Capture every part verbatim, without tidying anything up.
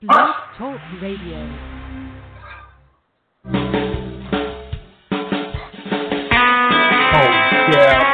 Blog Talk Radio. Oh, yeah.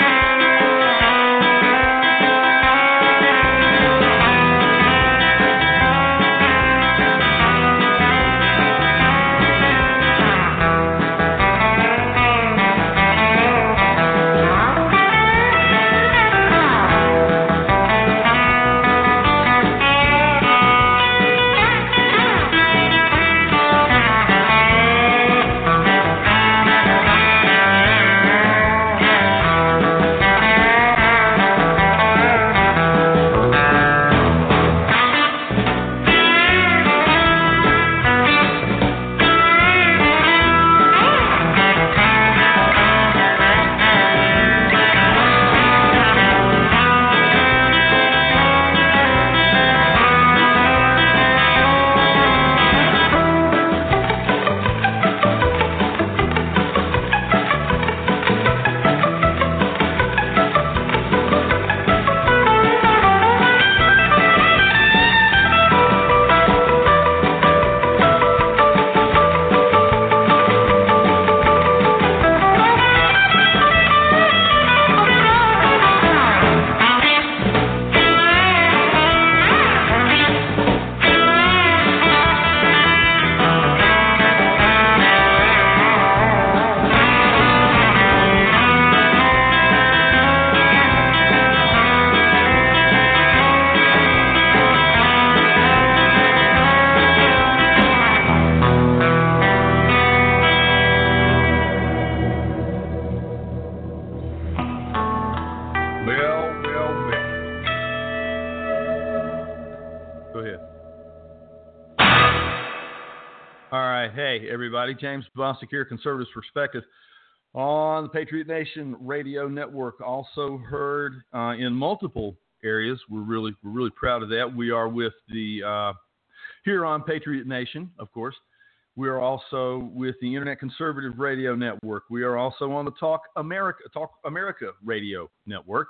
Everybody, James Bostic here, Conservatives Perspective on the Patriot Nation Radio Network. Also heard uh, in multiple areas. We're really, we're really proud of that. We are with the uh, here on Patriot Nation, of course. We are also with the Internet Conservative Radio Network. We are also on the Talk America, Talk America Radio Network,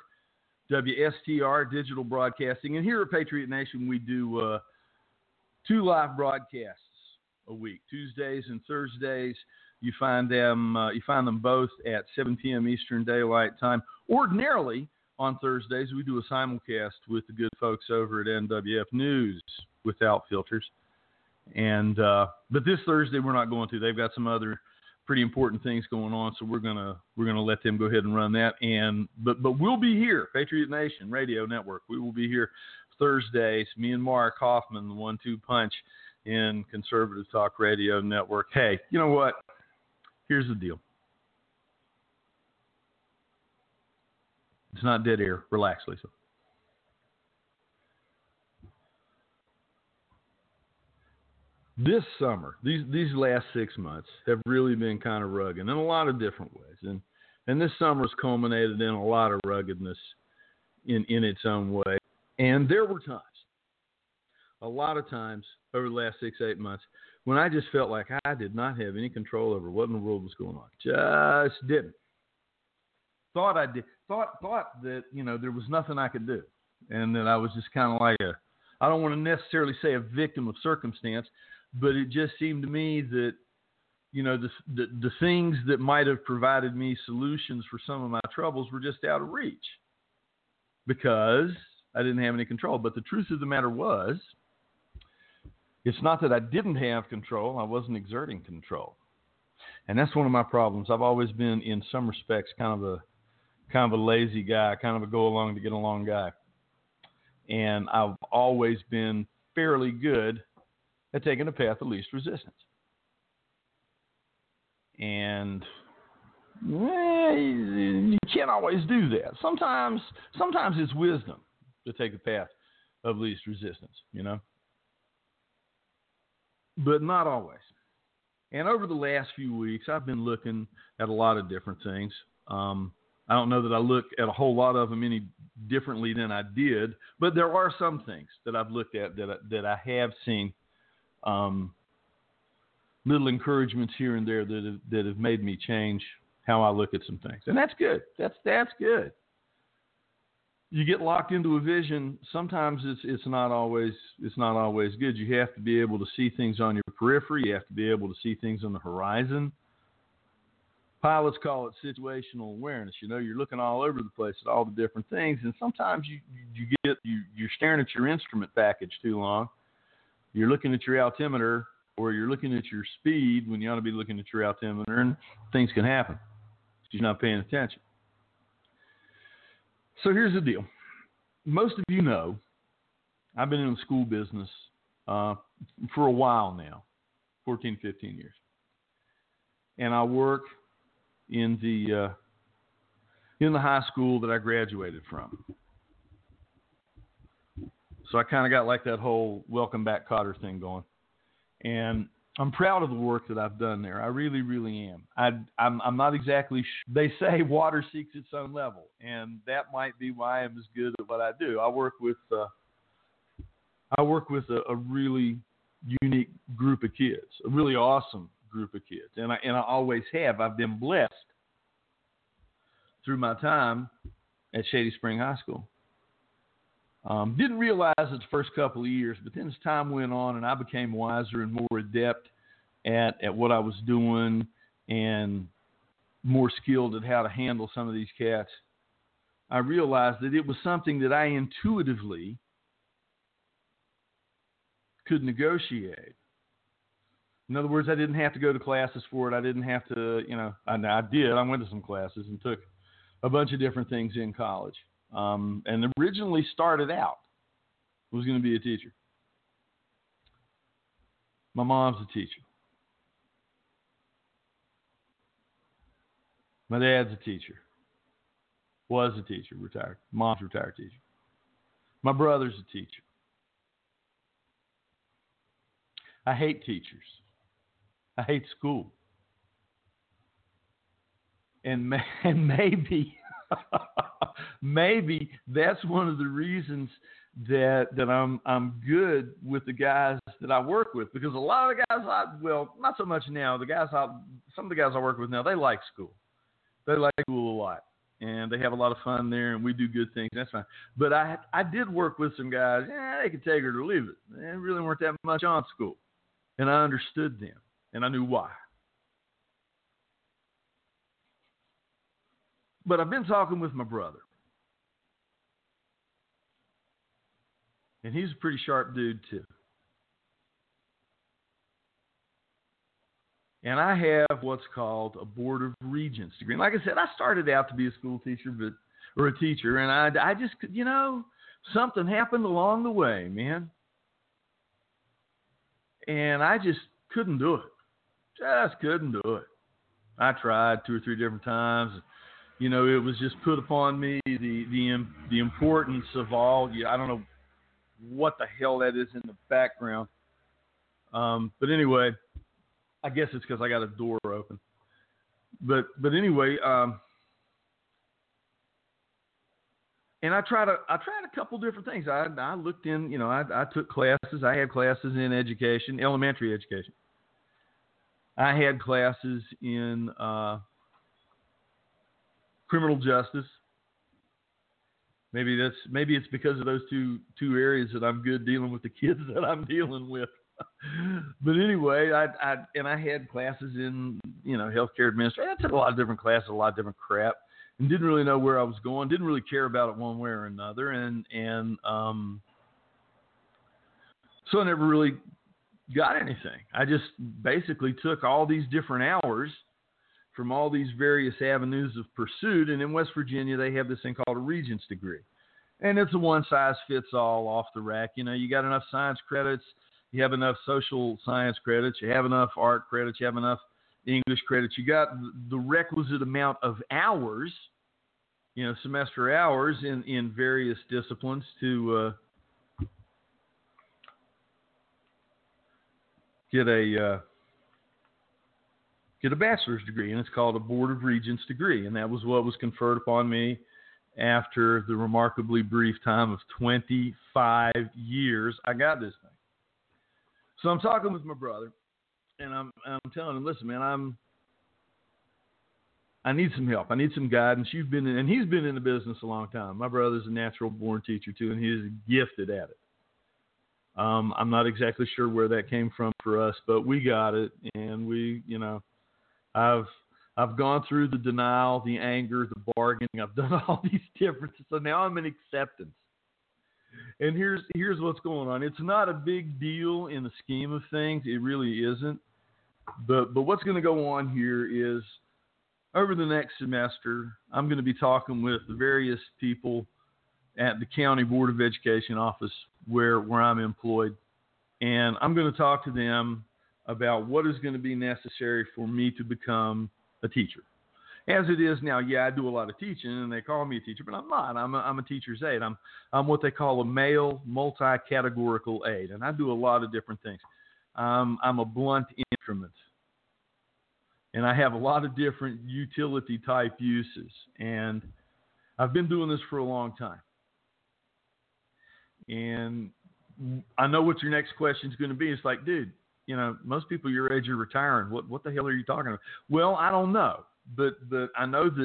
W S T R Digital Broadcasting, and here at Patriot Nation, we do uh, two live broadcasts a week, Tuesdays and Thursdays. You find them uh, you find them both at seven p.m. Eastern Daylight Time. Ordinarily on Thursdays we do a simulcast with the good folks over at N W F News Without Filters. And uh, but this Thursday we're not going to. They've got some other pretty important things going on, so we're gonna we're gonna let them go ahead and run that. And but but we'll be here, Patriot Nation Radio Network. We will be here Thursdays. Me and Mark Hoffman, the one two punch in Conservative Talk Radio Network. Hey, you know what? Here's the deal. It's not dead air. Relax, Lisa. This summer, these these last six months have really been kind of rugged in a lot of different ways. And and this summer's culminated in a lot of ruggedness in, in its own way. And there were times, a lot of times over the last six, eight months, when I just felt like I did not have any control over what in the world was going on. Just didn't. Thought I did. Thought thought that, you know, there was nothing I could do. And that I was just kind of like a, I don't want to necessarily say a victim of circumstance, but it just seemed to me that, you know, the, the, the things that might have provided me solutions for some of my troubles were just out of reach because I didn't have any control. But the truth of the matter was, it's not that I didn't have control. I wasn't exerting control. And that's one of my problems. I've always been, in some respects, kind of a kind of a lazy guy, kind of a go along to get along guy. And I've always been fairly good at taking the path of least resistance. And well, you can't always do that. Sometimes, sometimes it's wisdom to take the path of least resistance, you know. But not always. And over the last few weeks, I've been looking at a lot of different things. Um, I don't know that I look at a whole lot of them any differently than I did, but there are some things that I've looked at that I, that I have seen um, little encouragements here and there that have, that have made me change how I look at some things. And that's good. That's that's good. you get locked into a vision. Sometimes it's it's not always it's not always good. You have to be able to see things on your periphery. You have to be able to see things on the horizon. Pilots call it situational awareness. You know, you're looking all over the place at all the different things, and sometimes you you get you you're staring at your instrument package too long. You're looking at your altimeter, or you're looking at your speed when you ought to be looking at your altimeter, and things can happen. You're not paying attention. So here's the deal. Most of you know I've been in the school business uh, for a while now, fourteen, fifteen years. And I work in the uh, in the high school that I graduated from. So I kind of got like that whole welcome back Cotter thing going. And I'm proud of the work that I've done there. I really, really am. I, I'm, I'm not exactly sh- they say water seeks its own level, and that might be why I'm as good at what I do. I work with uh, I work with a, a really unique group of kids, a really awesome group of kids, and I and I always have. I've been blessed through my time at Shady Spring High School. Um, didn't realize it the first couple of years, but then as time went on and I became wiser and more adept at, at what I was doing and more skilled at how to handle some of these cats, I realized that it was something that I intuitively could negotiate. In other words, I didn't have to go to classes for it. I didn't have to, you know, I, I did. I went to some classes and took a bunch of different things in college. Um, and originally started out was going to be a teacher. My mom's a teacher. My dad's a teacher. Was a teacher, retired. Mom's a retired teacher. My brother's a teacher. I hate teachers. I hate school. And, may, and maybe... Maybe that's one of the reasons that that I'm I'm good with the guys that I work with, because a lot of the guys I well not so much now the guys I some of the guys I work with now, they like school, they like school a lot, and they have a lot of fun there, and we do good things. That's fine. But I I did work with some guys. Yeah, they could take it or leave it. They really weren't that much on school, and I understood them, and I knew why. But I've been talking with my brother. And he's a pretty sharp dude, too. And I have what's called a Board of Regents degree. And like I said, I started out to be a school teacher, but or a teacher. And I, I just, you know, something happened along the way, man. And I just couldn't do it. Just couldn't do it. I tried two or three different times. You know, it was just put upon me the the the importance of all. I don't know what the hell that is in the background, um, but anyway, I guess it's because I got a door open. But but anyway, um, and I tried a I tried a couple different things. I I looked in. You know, I I took classes. I had classes in education, elementary education. I had classes in. Uh, Criminal justice. Maybe that's maybe it's because of those two two areas that I'm good dealing with the kids that I'm dealing with. But anyway, I, I and I had classes in you know healthcare administration. I took a lot of different classes, a lot of different crap, and didn't really know where I was going. Didn't really care about it one way or another, and and um, so I never really got anything. I just basically took all these different hours from all these various avenues of pursuit. And in West Virginia, they have this thing called a Regents degree. And it's a one-size-fits-all off the rack. You know, you got enough science credits, you have enough social science credits, you have enough art credits, you have enough English credits. You got the requisite amount of hours, you know, semester hours in, in various disciplines to uh, get a... Uh, get a bachelor's degree, and it's called a Board of Regents degree, and that was what was conferred upon me after the remarkably brief time of twenty-five years. I got this thing. So I'm talking with my brother, and I'm I'm telling him, listen, man, I'm I need some help. I need some guidance. You've been in, and he's been in the business a long time. My brother's a natural born teacher too, and he is gifted at it. Um, I'm not exactly sure where that came from for us, but we got it, and we, you know, I've I've gone through the denial, the anger, the bargaining. I've done all these differences, so now I'm in acceptance. And here's here's what's going on. It's not a big deal in the scheme of things. It really isn't. But but what's going to go on here is over the next semester, I'm going to be talking with the various people at the County Board of Education office where, where I'm employed. And I'm going to talk to them about what is going to be necessary for me to become a teacher. As it is now, yeah, I do a lot of teaching, and they call me a teacher, but I'm not. I'm a, I'm a teacher's aide. I'm I'm what they call a male multi-categorical aide, and I do a lot of different things. Um, I'm a blunt instrument, and I have a lot of different utility-type uses, and I've been doing this for a long time. And I know what your next question is going to be. It's like, dude, you know, most people your age are retiring. What what the hell are you talking about? Well, I don't know, but but I know that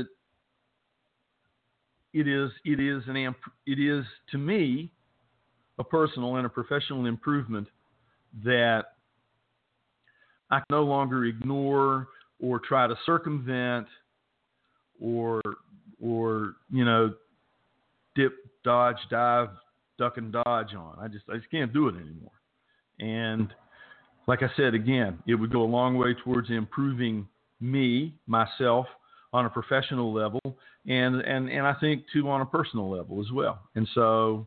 it is it is an it is to me a personal and a professional improvement that I can no longer ignore or try to circumvent or or you know dip, dodge, dive, duck and dodge on. I just I just can't do it anymore. And like I said, again, it would go a long way towards improving me, myself, on a professional level, and, and, and I think, too, on a personal level as well. And so,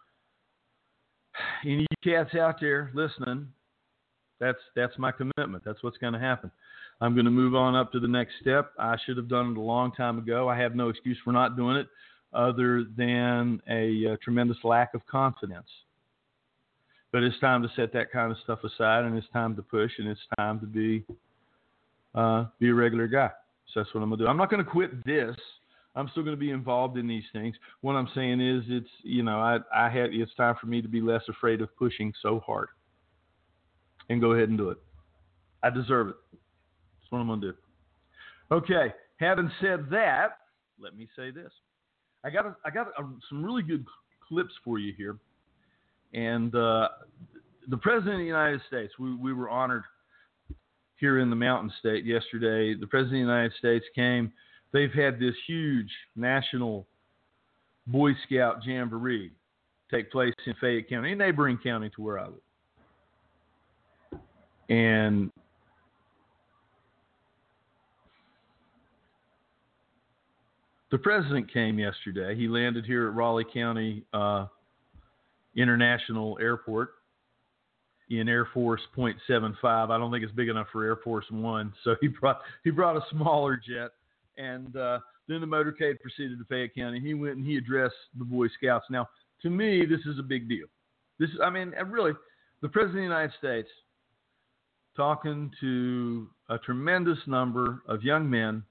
any of you cats out there listening, that's that's my commitment. That's what's going to happen. I'm going to move on up to the next step. I should have done it a long time ago. I have no excuse for not doing it other than a, a tremendous lack of confidence. But it's time to set that kind of stuff aside, and it's time to push, and it's time to be uh, be a regular guy. So that's what I'm going to do. I'm not going to quit this. I'm still going to be involved in these things. What I'm saying is it's, you know, I, I had, it's time for me to be less afraid of pushing so hard and go ahead and do it. I deserve it. That's what I'm going to do. Okay. Having said that, let me say this. I got a, I got a, some really good clips for you here. And uh, the President of the United States, we, we were honored here in the Mountain State yesterday. The President of the United States came. They've had this huge national Boy Scout Jamboree take place in Fayette County, a neighboring county to where I live. And the President came yesterday. He landed here at Raleigh County uh, International Airport in Air Force point seven five. I don't think it's big enough for Air Force One, so he brought he brought a smaller jet, and uh, then the motorcade proceeded to Fayette County. He went and he addressed the Boy Scouts. Now, to me, this is a big deal. This, I mean, really, the President of the United States talking to a tremendous number of young men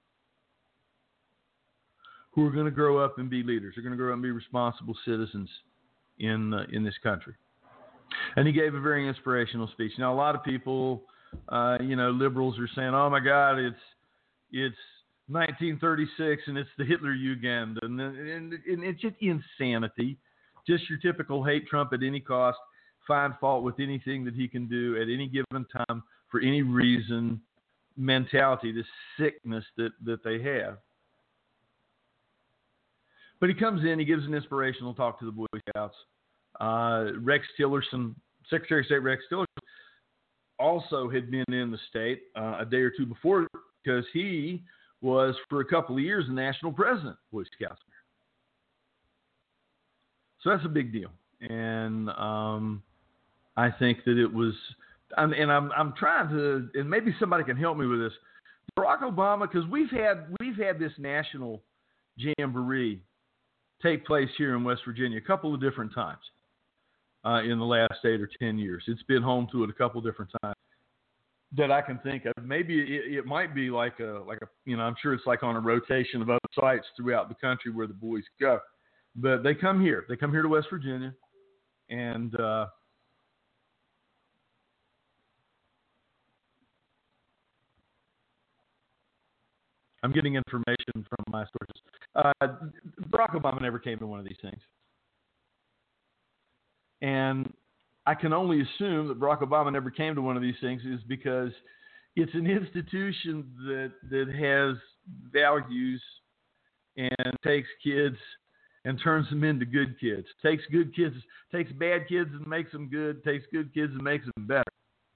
who are going to grow up and be leaders. They're going to grow up and be responsible citizens in uh, in this country. And he gave a very inspirational speech. Now, a lot of people, uh, you know, liberals are saying, "Oh my God, it's it's nineteen thirty-six and it's the Hitler Jugend, and, and, and it's just insanity, just your typical hate Trump at any cost, find fault with anything that he can do at any given time for any reason mentality, this sickness that that they have." But he comes in, he gives an inspirational talk to the Boy Scouts. Uh, Rex Tillerson, Secretary of State Rex Tillerson, also had been in the state uh, a day or two before because he was, for a couple of years, the national president of Boy Scouts. So that's a big deal. And um, I think that it was, and, and I'm, I'm trying to, and maybe somebody can help me with this. Barack Obama, because we've had, we've had this national jamboree take place here in West Virginia a couple of different times uh, in the last eight or ten years. It's been home to it a couple of different times that I can think of. Maybe it, it might be like a, like a, you know, I'm sure it's like on a rotation of other sites throughout the country where the boys go. But they come here. They come here to West Virginia, and uh, I'm getting information from my sources. Uh, Barack Obama never came to one of these things. And I can only assume that Barack Obama never came to one of these things is because it's an institution that that has values and takes kids and turns them into good kids. Takes good kids, takes bad kids and makes them good, takes good kids and makes them better.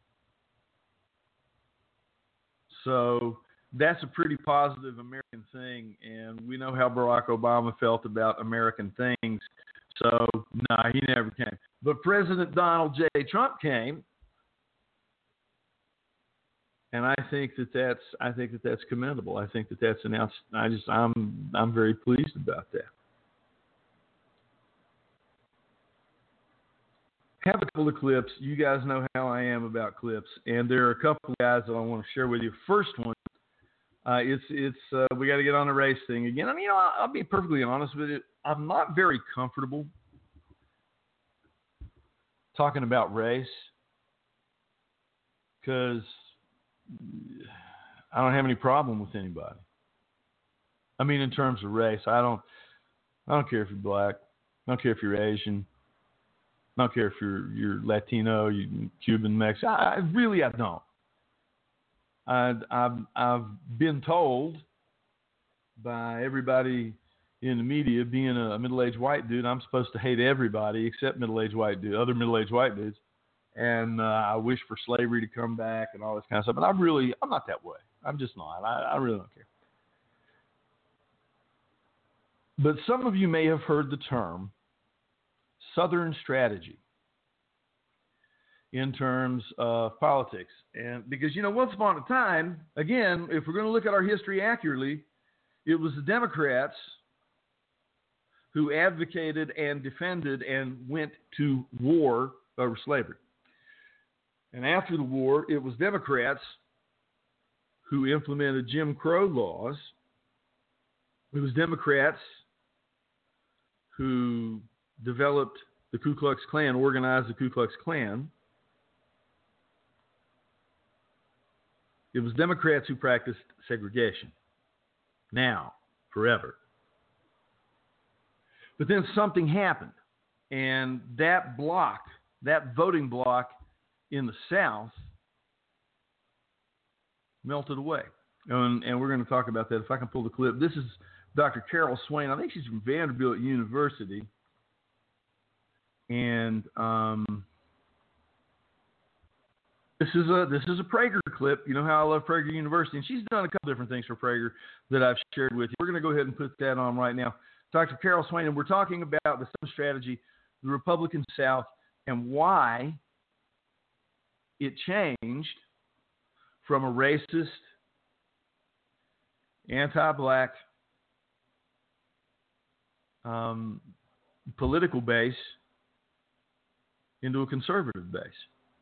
So that's a pretty positive American thing, and we know how Barack Obama felt about American things. So, no, nah, he never came. But President Donald J. Trump came, and I think that that's I think that that's commendable. I think that that's announced. I just I'm I'm very pleased about that. Have a couple of clips. You guys know how I am about clips, and there are a couple of guys that I want to share with you. First one, uh, it's it's uh, we got to get on the race thing again. I mean, you know, I'll, I'll be perfectly honest with you. I'm not very comfortable talking about race because I don't have any problem with anybody. I mean, in terms of race, I don't I don't care if you're black. I don't care if you're Asian. I don't care if you're you're Latino, you Cuban, Mexican. I, I really I don't. I, I've I've been told by everybody in the media, being a middle-aged white dude, I'm supposed to hate everybody except middle-aged white dude, other middle-aged white dudes, and uh, I wish for slavery to come back and all this kind of stuff. But I'm really I'm not that way. I'm just not. I, I really don't care. But some of you may have heard the term Southern strategy in terms of politics. And because, you know, once upon a time, again, if we're going to look at our history accurately, it was the Democrats who advocated and defended and went to war over slavery. And after the war, it was Democrats who implemented Jim Crow laws. It was Democrats who developed the Ku Klux Klan, organized the Ku Klux Klan. It was Democrats who practiced segregation. Now, forever. But then something happened, and that block, that voting block in the South melted away. And, and we're going to talk about that. If I can pull the clip. This is Doctor Carol Swain. I think she's from Vanderbilt University. And um, this is a this is a Prager clip. You know how I love Prager University, and she's done a couple different things for Prager that I've shared with you. We're going to go ahead and put that on right now. Doctor Carol Swain, and we're talking about the Southern strategy, the Republican South, and why it changed from a racist, anti-black um, political base into a conservative base.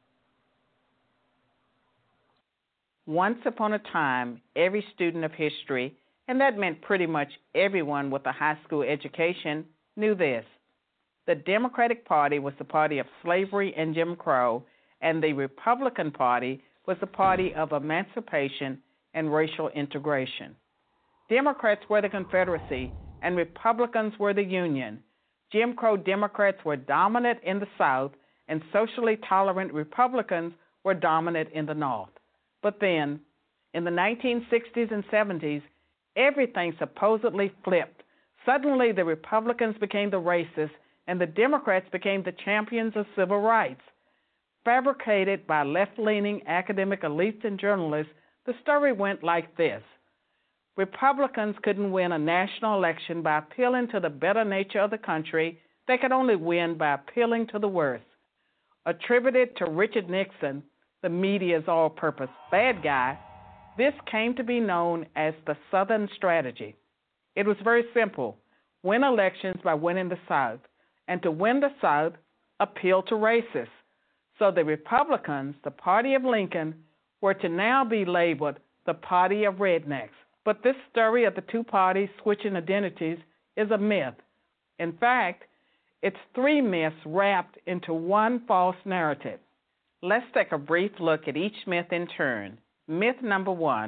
Once upon a time, every student of history, and that meant pretty much everyone with a high school education, knew this. The Democratic Party was the party of slavery and Jim Crow, and the Republican Party was the party of emancipation and racial integration. Democrats were the Confederacy, and Republicans were the Union. Jim Crow Democrats were dominant in the South, and socially tolerant Republicans were dominant in the North. But then, in the nineteen sixties and seventies, everything supposedly flipped. Suddenly, the Republicans became the racists, and the Democrats became the champions of civil rights. Fabricated by left-leaning academic elites and journalists, the story went like this. Republicans couldn't win a national election by appealing to the better nature of the country. They could only win by appealing to the worst. Attributed to Richard Nixon, the media's all-purpose bad guy, this came to be known as the Southern strategy. It was very simple. Win elections by winning the South, and to win the South, appeal to racists. So the Republicans, the party of Lincoln, were to now be labeled the party of rednecks. But this story of the two parties switching identities is a myth. In fact, it's three myths wrapped into one false narrative. Let's take a brief look at each myth in turn. Myth number one,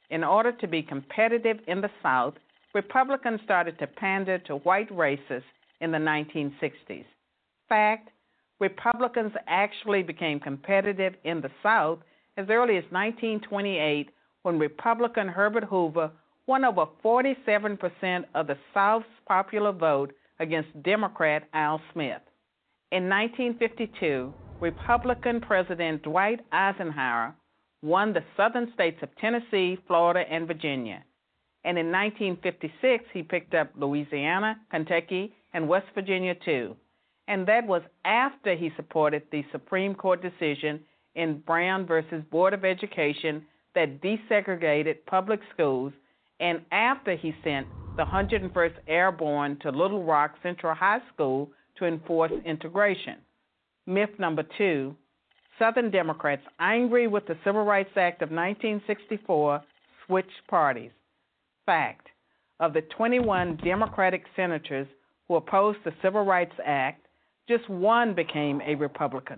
In order to be competitive in the South, Republicans started to pander to white racists in the nineteen sixties. Fact, Republicans actually became competitive in the South as early as nineteen twenty-eight when Republican Herbert Hoover won over forty-seven percent of the South's popular vote against Democrat Al Smith. In nineteen fifty-two, Republican President Dwight Eisenhower won the southern states of Tennessee, Florida, and Virginia. And in nineteen fifty-six, he picked up Louisiana, Kentucky, and West Virginia, too. And that was after he supported the Supreme Court decision in Brown versus Board of Education that desegregated public schools, and after he sent the one hundred first Airborne to Little Rock Central High School to enforce integration. Myth number two, Southern Democrats, angry with the Civil Rights Act of nineteen sixty-four, switched parties. Fact, of the twenty-one Democratic senators who opposed the Civil Rights Act, just one became a Republican.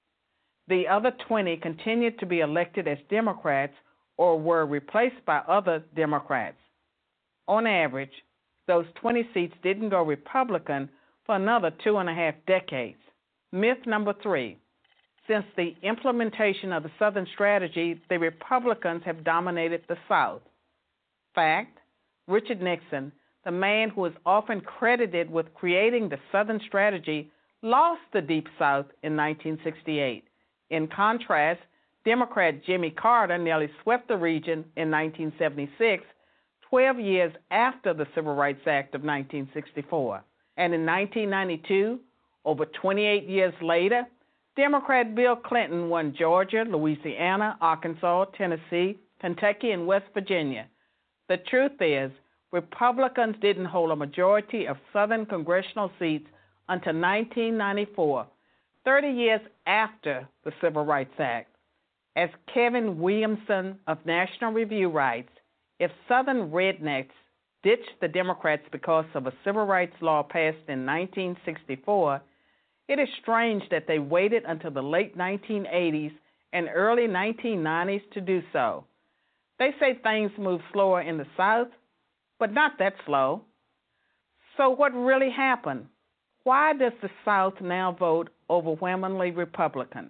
The other twenty continued to be elected as Democrats or were replaced by other Democrats. On average, those twenty seats didn't go Republican for another two and a half decades. Myth number three, since the implementation of the Southern Strategy, the Republicans have dominated the South. Fact, Richard Nixon, the man who is often credited with creating the Southern Strategy, lost the Deep South in nineteen sixty-eight. In contrast, Democrat Jimmy Carter nearly swept the region in nineteen seventy-six, twelve years after the Civil Rights Act of nineteen sixty-four. And in nineteen ninety-two, over twenty-eight years later, Democrat Bill Clinton won Georgia, Louisiana, Arkansas, Tennessee, Kentucky, and West Virginia. The truth is, Republicans didn't hold a majority of Southern congressional seats until nineteen ninety-four, thirty years after the Civil Rights Act. As Kevin Williamson of National Review writes, if Southern rednecks ditched the Democrats because of a civil rights law passed in nineteen sixty-four, it is strange that they waited until the late nineteen eighties and early nineteen nineties to do so. They say things move slower in the South, but not that slow. So what really happened? Why does the South now vote overwhelmingly Republican?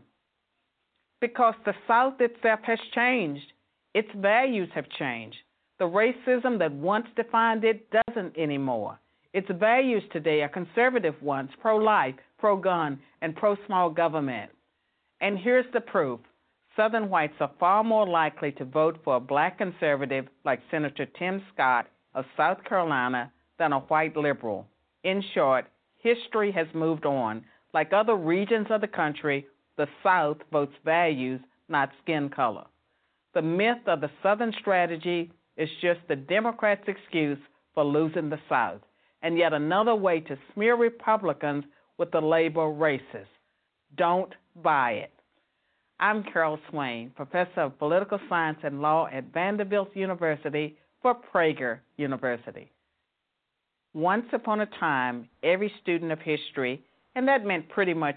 Because the South itself has changed. Its values have changed. The racism that once defined it doesn't anymore. Its values today are conservative ones, pro-life, pro-gun, and pro-small government. And here's the proof. Southern whites are far more likely to vote for a black conservative like Senator Tim Scott of South Carolina than a white liberal. In short, history has moved on. Like other regions of the country, the South votes values, not skin color. The myth of the Southern Strategy is just the Democrats' excuse for losing the South, and yet another way to smear Republicans with the label racist. Don't buy it. I'm Carol Swain, Professor of Political Science and Law at Vanderbilt University for Prager University. Once upon a time, every student of history, and that meant pretty much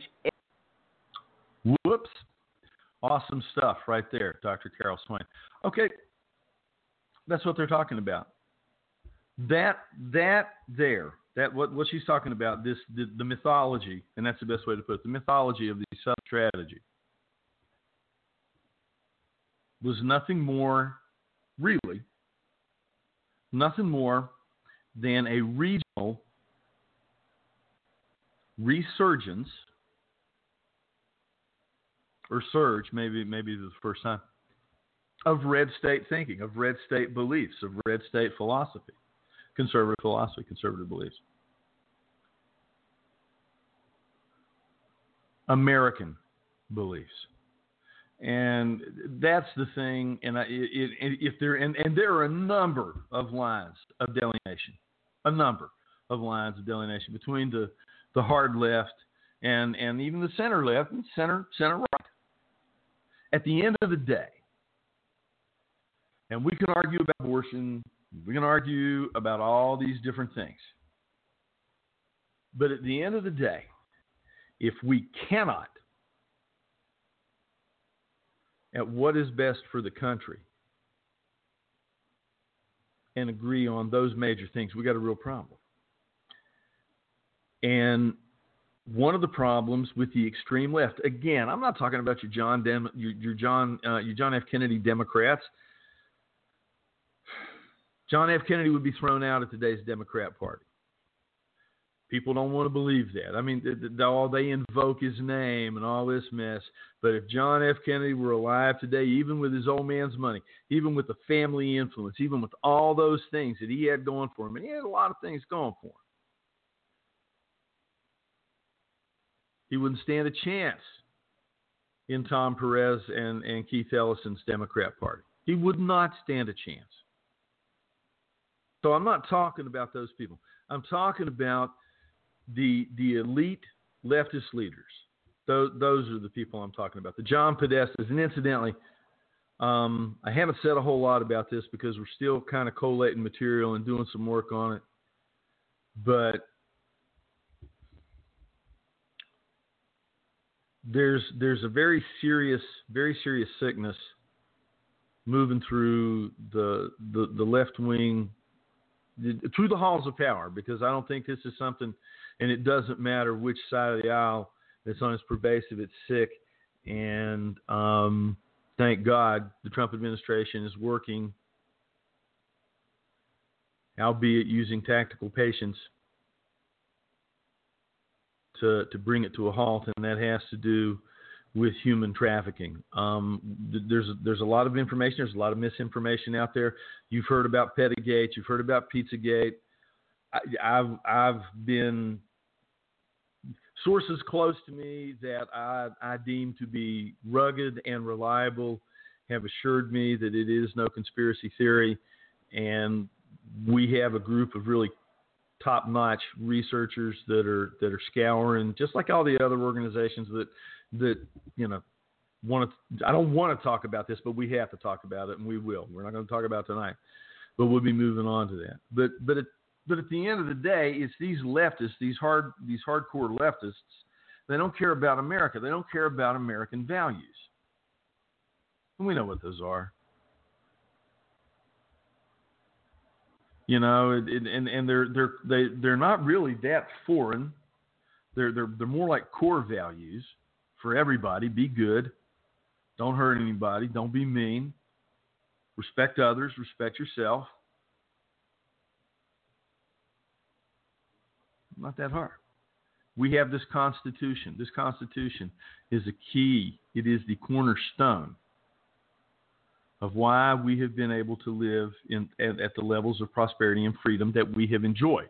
every Whoops. Awesome stuff right there, Doctor Carol Swain. Okay, that's what they're talking about. That that there, that what, what she's talking about, this the, the mythology, and that's the best way to put it, the mythology of the Southern Strategy was nothing more, really, nothing more than a regional resurgence or surge, maybe maybe this is the first time, of red state thinking, of red state beliefs, of red state philosophy, conservative philosophy, conservative beliefs. American beliefs. And that's the thing, and I, it, it, if there and, and there are a number of lines of delineation, a number of lines of delineation between the, the hard left and, and even the center left and center center right. At the end of the day, and we can argue about abortion, we can argue about all these different things, but at the end of the day, if we cannot at what is best for the country and agree on those major things, we got a real problem. And one of the problems with the extreme left, again, I'm not talking about your John Dem- your, your John uh, your John F. Kennedy Democrats. John F. Kennedy would be thrown out of today's Democrat Party. People don't want to believe that. I mean, th- th- all they invoke his name and all this mess. But if John F. Kennedy were alive today, even with his old man's money, even with the family influence, even with all those things that he had going for him, and he had a lot of things going for him, he wouldn't stand a chance in Tom Perez and, and Keith Ellison's Democrat Party. He would not stand a chance. So I'm not talking about those people. I'm talking about the the elite leftist leaders. Those, those are the people I'm talking about. The John Podestas. And incidentally, um, I haven't said a whole lot about this because we're still kind of collating material and doing some work on it. But there's there's a very serious, very serious sickness moving through the the, the left wing, through the halls of power, because I don't think this is something, and it doesn't matter which side of the aisle that's on, it's pervasive, it's sick, and um, thank God the Trump administration is working, albeit using tactical patience, to to bring it to a halt, and that has to do with human trafficking. Um, there's there's a lot of information. There's a lot of misinformation out there. You've heard about Pettygate. You've heard about Pizzagate. I, I've I've been sources close to me that I I deem to be rugged and reliable have assured me that it is no conspiracy theory, and we have a group of really top-notch researchers that are that are scouring, just like all the other organizations that that you know want to. I don't want to talk about this, but we have to talk about it, and we will. We're not going to talk about it tonight, but we'll be moving on to that. But but it, but at the end of the day, it's these leftists, these hard these hardcore leftists. They don't care about America. They don't care about American values, and we know what those are. You know, and and, and they're they're they they're not really that foreign. They're they're they're more like core values for everybody. Be good, don't hurt anybody, don't be mean, respect others, respect yourself. Not that hard. We have this Constitution. This Constitution is a key. It is the cornerstone of why we have been able to live in, at, at the levels of prosperity and freedom that we have enjoyed.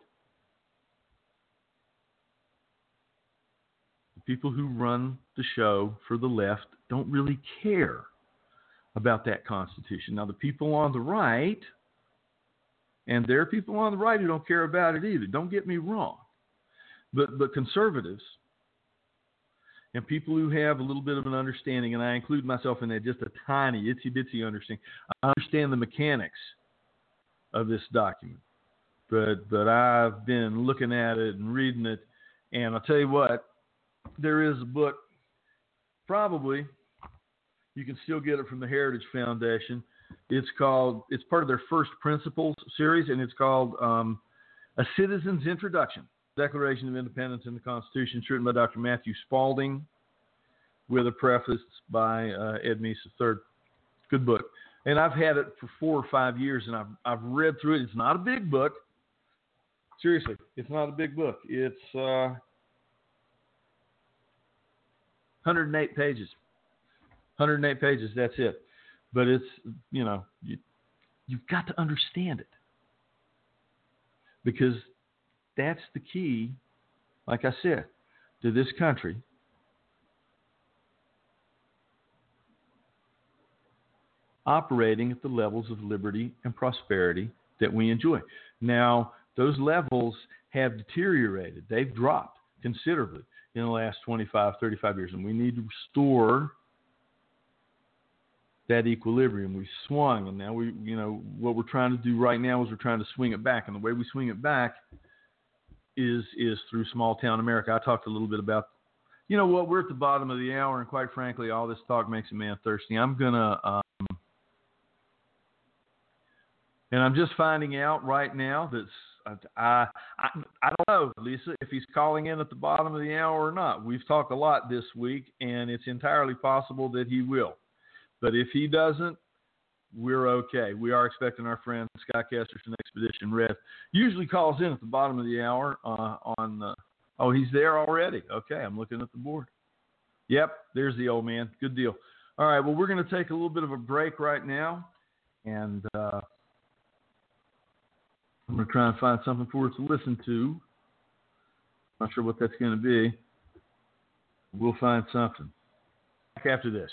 The people who run the show for the left don't really care about that Constitution. Now, the people on the right, and there are people on the right who don't care about it either. Don't get me wrong. But, but conservatives and people who have a little bit of an understanding, and I include myself in that, just a tiny, itsy-bitsy understanding. I understand the mechanics of this document, but but I've been looking at it and reading it, and I'll tell you what, there is a book, probably, you can still get it from the Heritage Foundation. It's called, it's part of their First Principles series, and it's called um, A Citizen's Introduction. Declaration of Independence and the Constitution. It's written by Doctor Matthew Spalding with a preface by uh, Ed Meese the third. Good book. And I've had it for four or five years, and I've, I've read through it. It's not a big book. Seriously, it's not a big book. It's uh, one hundred eight pages. one hundred eight pages, that's it. But it's, you know, you, you've got to understand it. Because that's the key, like I said, to this country. Operating at the levels of liberty and prosperity that we enjoy. Now, those levels have deteriorated. They've dropped considerably in the last twenty-five, thirty-five years, and we need to restore that equilibrium. We swung, and now we, you know, what we're trying to do right now is we're trying to swing it back, and the way we swing it back is is through small town America. I talked a little bit about, you know what, we're at the bottom of the hour, and quite frankly, all this talk makes a man thirsty. I'm gonna um, And I'm just finding out right now that I, I I don't know, Lisa, if he's calling in at the bottom of the hour or not. We've talked a lot this week, and it's entirely possible that he will. But if he doesn't, we're okay. We are expecting our friend Skycasters and Expedition Red. Usually calls in at the bottom of the hour uh, on. Uh, oh, he's there already. Okay, I'm looking at the board. Yep, there's the old man. Good deal. All right, well, we're going to take a little bit of a break right now, and uh, I'm going to try and find something for us to listen to. Not sure what that's going to be. We'll find something. Back after this.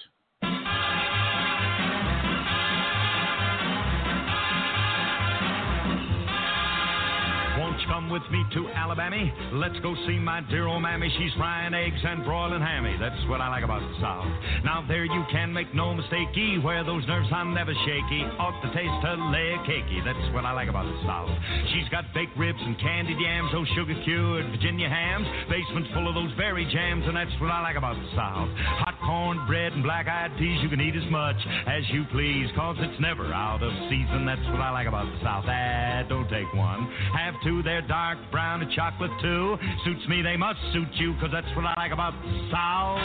Come with me to Alabama. Let's go see my dear old mammy. She's frying eggs and broiling hammy. That's what I like about the South. Now there you can make no mistakey. Where those nerves are never shaky. Ought to taste her leg cakey. That's what I like about the South. She's got baked ribs and candied yams. Those sugar cured Virginia hams. Basement's full of those berry jams. And that's what I like about the South. Hot corn bread and black eyed peas. You can eat as much as you please, cause it's never out of season. That's what I like about the South. Ah, don't take one. Have two. They're dark brown and chocolate too. Suits me, they must suit you, cause that's what I like about the South.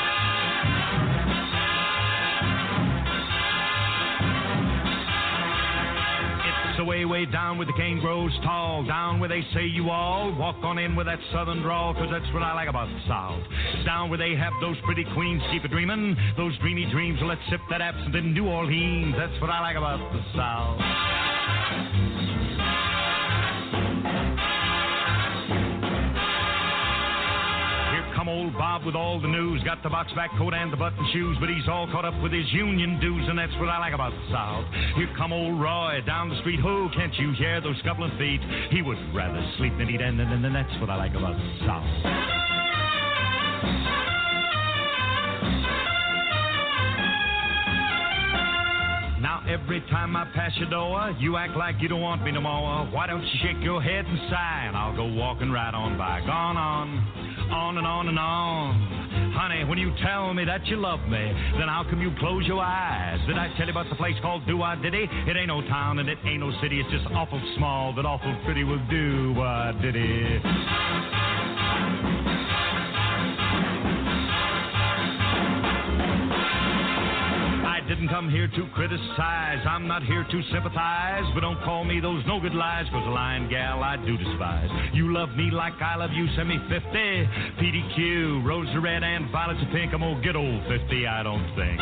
It's the way, way down where the cane grows tall, down where they say you all walk on in with that southern drawl, cause that's what I like about the South. It's down where they have those pretty queens keep a dreamin', those dreamy dreams. Let's sip that absinthe in New Orleans. That's what I like about the South. Come old Bob with all the news, got the box back coat and the button shoes, but he's all caught up with his union dues, and that's what I like about the South. Here come old Roy down the street, oh, can't you hear those scuffling feet? He would rather sleep than eat, and, and, and that's what I like about the South. Now every time I pass your door, you act like you don't want me no more. Why don't you shake your head and sigh, and I'll go walking right on by. Gone on, on and on and on. Honey, when you tell me that you love me, then how come you close your eyes? Did I tell you about the place called Do-I-Diddy? It ain't no town and it ain't no city. It's just awful small, but awful pretty with Do-I-Diddy. Didn't come here to criticize, I'm not here to sympathize, but don't call me those no-good lies, cause a lying gal I do despise. You love me like I love you, send me fifty, P D Q, rose are red and violets are pink, I'm gonna get old fifty, I don't think.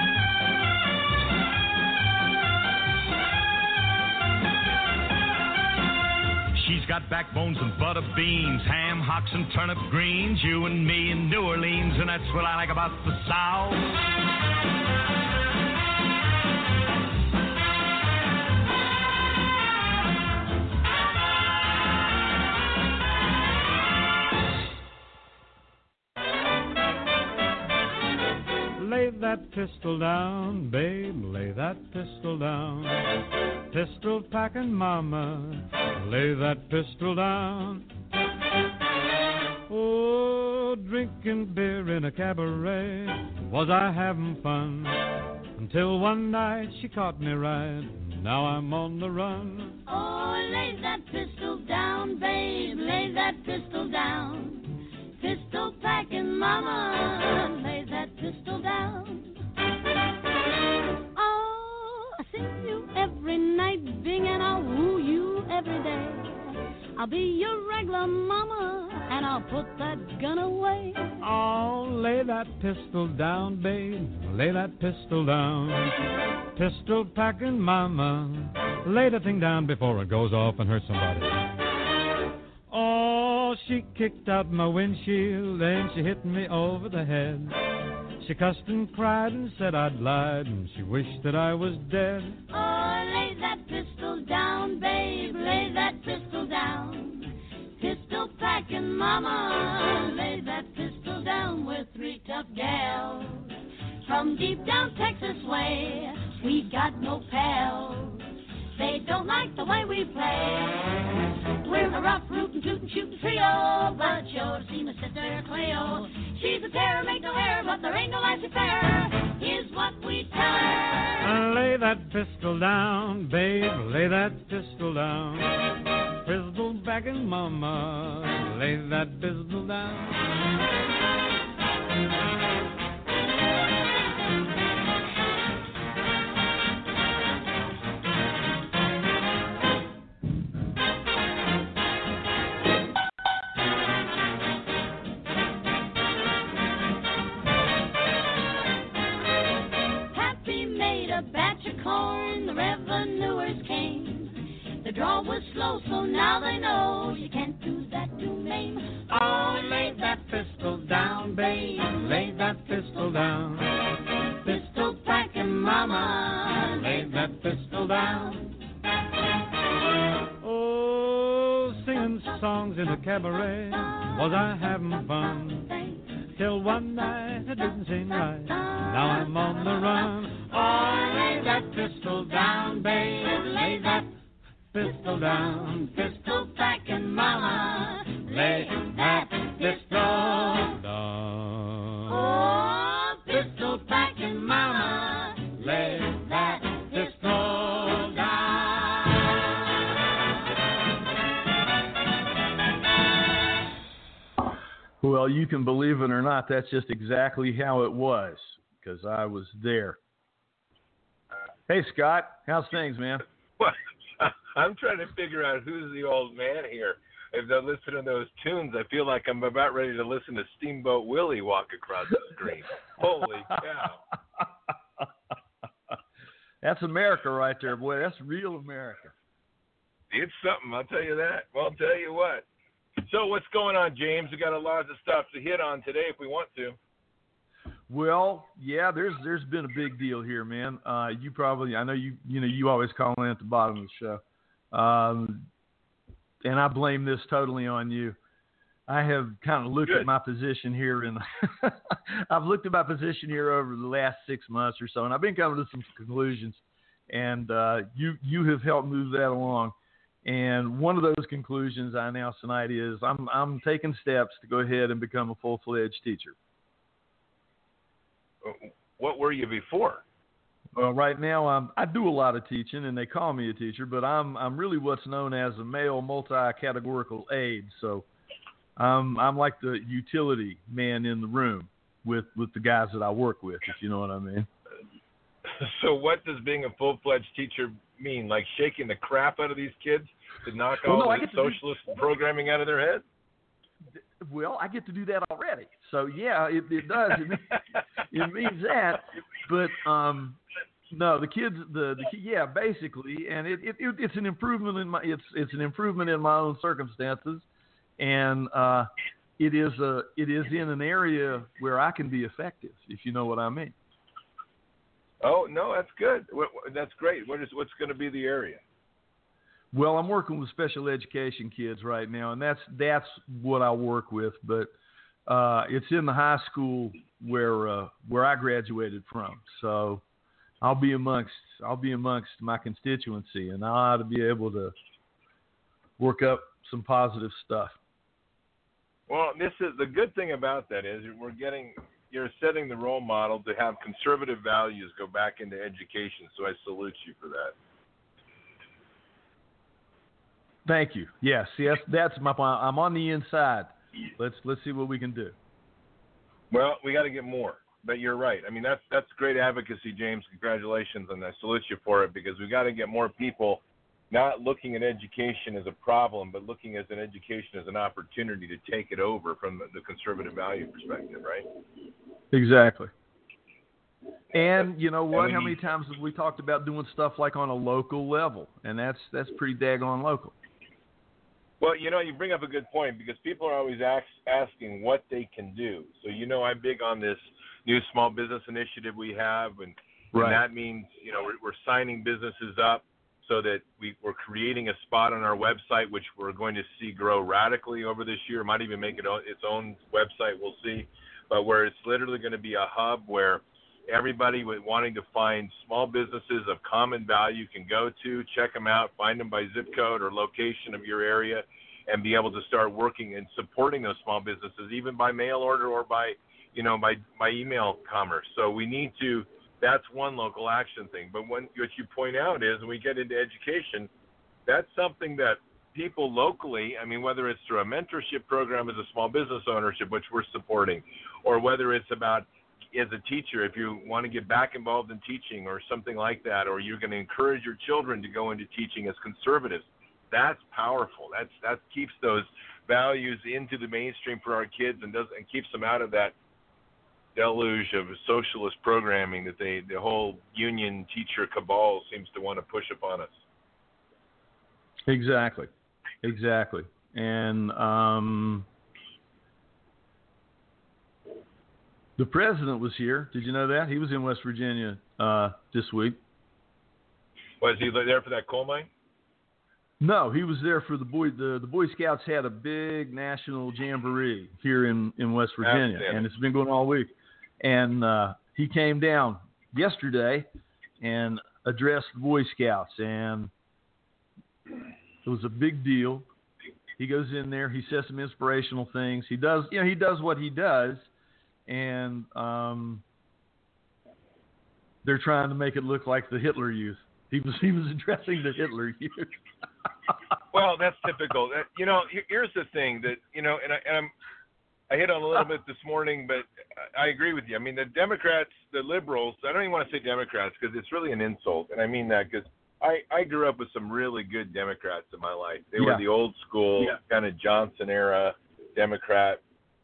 She's got backbones and butter beans, ham, hocks, and turnip greens, you and me in New Orleans, and that's what I like about the South. Lay that pistol down, babe, lay that pistol down. Pistol packing mama, lay that pistol down. Oh, drinking beer in a cabaret, was I having fun? Until one night she caught me right, now I'm on the run. Oh, lay that pistol down, babe, lay that pistol down. Pistol packing mama, lay that pistol down. Oh, I see you every night, Bing, and I'll woo you every day. I'll be your regular mama, and I'll put that gun away. Oh, lay that pistol down, babe, lay that pistol down. Pistol packing mama, lay the thing down before it goes off and hurts somebody. Oh, she kicked out my windshield, and she hit me over the head. She cussed and cried and said I'd lied, and she wished that I was dead. Oh, lay that pistol down, babe, lay that pistol down. Pistol packing mama, lay that pistol down. We're three tough gals from deep down Texas way. We got no pals. They don't like the way we play. We're a rough, rootin', tootin', shootin' trio, but you'll see my sister Cleo. She's a terror, make no error, but there ain't no laissez-faire, is what we tell her. Lay that pistol down, babe, lay that pistol down. Pistol packing mama, lay that pistol down. The draw was slow, so now they know you can't do that to Maine. Oh, lay that pistol down, babe, lay that pistol down. Pistol packing mama, lay that pistol down. Oh, singing songs in a cabaret, was I having fun? Till one night it didn't seem right, now I'm on the run. Oh, lay that pistol down, babe, lay that pistol down, pistol packing mama, lay that pistol down. Oh, pistol packing mama, lay that pistol down. Well, you can believe it or not, that's just exactly how it was, because I was there. Hey, Scott, how's things, man? What? I'm trying to figure out who's the old man here. If they're listening to those tunes, I feel like I'm about ready to listen to Steamboat Willie walk across the screen. Holy cow. That's America right there, boy. That's real America. It's something, I'll tell you that. Well, I'll tell you what. So what's going on, James? We got a lot of stuff to hit on today if we want to. Well, yeah, there's there's been a big deal here, man. Uh, you probably, I know you, you know, you always call in at the bottom of the show. Um, and I blame this totally on you. I have kind of looked Good. at my position here in I've looked at my position here over the last six months or so, and I've been coming to some conclusions, and uh, you you have helped move that along. And one of those conclusions I announced tonight is I'm I'm taking steps to go ahead and become a full-fledged teacher. What were you before? Well, right now I'm, I do a lot of teaching, and they call me a teacher, but I'm I'm really what's known as a male multi-categorical aide. So I'm I'm like the utility man in the room with, with the guys that I work with, if you know what I mean. So what does being a full-fledged teacher mean? Like shaking the crap out of these kids to knock well, all no, the socialist do... programming out of their head? Well, I get to do that already. So, yeah, it, it does. It means, it means that. But, um, no, the kids, the, the yeah, basically, and it, it, it it's an improvement in my it's it's an improvement in my own circumstances, and uh, it is a it is in an area where I can be effective, if you know what I mean. Oh no, that's good. What, that's great. What is what's going to be the area? Well, I'm working with special education kids right now, and that's that's what I work with. But uh, it's in the high school where uh, where I graduated from. So I'll be amongst I'll be amongst my constituency, and I ought to be able to work up some positive stuff. Well, this is the good thing about that is we're getting you're setting the role model to have conservative values go back into education. So I salute you for that. Thank you. Yes, yes, that's my point. I'm on the inside. Let's let's see what we can do. Well, we got to get more. But you're right. I mean, that's that's great advocacy, James. Congratulations, and I salute you for it because we got to get more people not looking at education as a problem, but looking at an education as an opportunity to take it over from the, the conservative value perspective, right? Exactly. And you know what? How you, many times have we talked about doing stuff like on a local level? And that's that's pretty daggone local. Well, you know, you bring up a good point because people are always ask, asking what they can do. So, you know, I'm big on this new small business initiative we have, and, right. and that means, you know, we're, we're signing businesses up so that we, we're creating a spot on our website, which we're going to see grow radically over this year. It might even make it its own website, we'll see, but where it's literally going to be a hub where everybody wanting to find small businesses of common value can go to, check them out, find them by zip code or location of your area, and be able to start working and supporting those small businesses, even by mail order or by, you know, by, by email commerce. So we need to That's one local action thing. But when, what you point out is when we get into education, that's something that people locally, I mean, whether it's through a mentorship program as a small business ownership, which we're supporting, or whether it's about as a teacher, if you want to get back involved in teaching or something like that, or you're going to encourage your children to go into teaching as conservatives, that's powerful. That's that keeps those values into the mainstream for our kids and does and keeps them out of that deluge of socialist programming that they the whole union teacher cabal seems to want to push upon us. Exactly, exactly, and um, the president was here. Did you know that? He was in West Virginia uh, this week. Was he there for that coal mine? No, he was there for the Boy the, the Boy Scouts had a big national jamboree here in, in West Virginia, and it's been going all week. And uh, he came down yesterday and addressed the Boy Scouts, and it was a big deal. He goes in there, he says some inspirational things. He does, you know, he does what he does, and um, they're trying to make it look like the Hitler Youth. He was he was addressing the Hitler Youth. Well, that's typical. You know, here's the thing that, you know, and, I, and I'm, I hit on a little bit this morning, but I agree with you. I mean, the Democrats, the liberals, I don't even want to say Democrats because it's really an insult, and I mean that because I, I grew up with some really good Democrats in my life. They yeah. were the old school, yeah. kind of Johnson-era Democrat.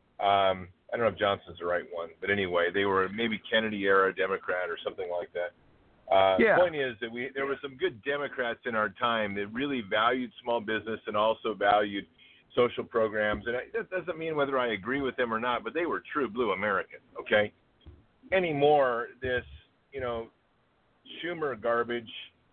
Um, I don't know if Johnson's the right one, but anyway, they were maybe Kennedy-era Democrat or something like that. Uh, yeah. The point is that we there were some good Democrats in our time that really valued small business and also valued social programs. And I, that doesn't mean whether I agree with them or not, but they were true blue Americans, okay? Anymore, this, you know, Schumer garbage